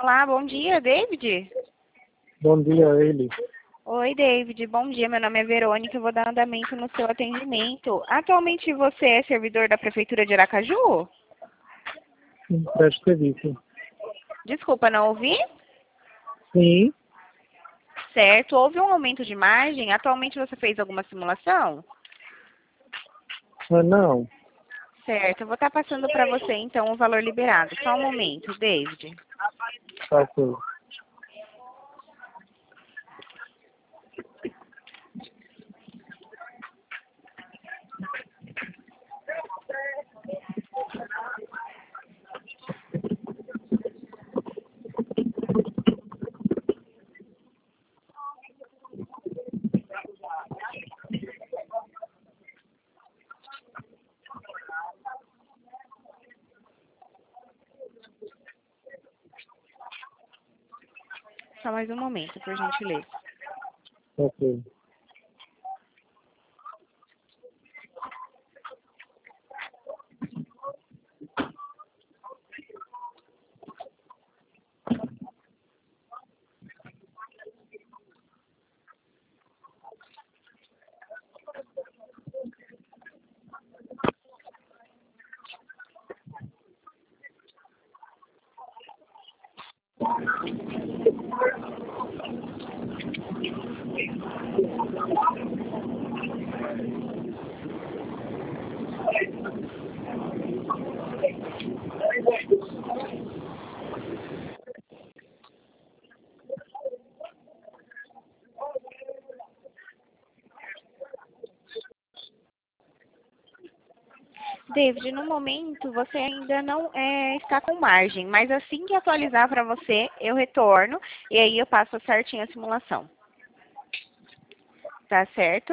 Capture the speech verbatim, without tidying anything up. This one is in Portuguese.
Olá, bom dia, David. Bom dia, ele. Oi, David, bom dia. Meu nome é Verônica, eu vou dar andamento no seu atendimento. Atualmente você é servidor da Prefeitura de Aracaju? Sim, presto serviço. Desculpa, não ouvi? Sim, Certo, houve um aumento de margem. Atualmente você fez alguma simulação? ah, não. Certo, eu vou estar passando para você então o valor liberado. Só um momento, David. Tá ok. Só mais um momento, por gentileza. Ok. David, no momento você ainda não é, está com margem, mas assim que atualizar para você, eu retorno e aí eu passo certinho a simulação. Tá certo?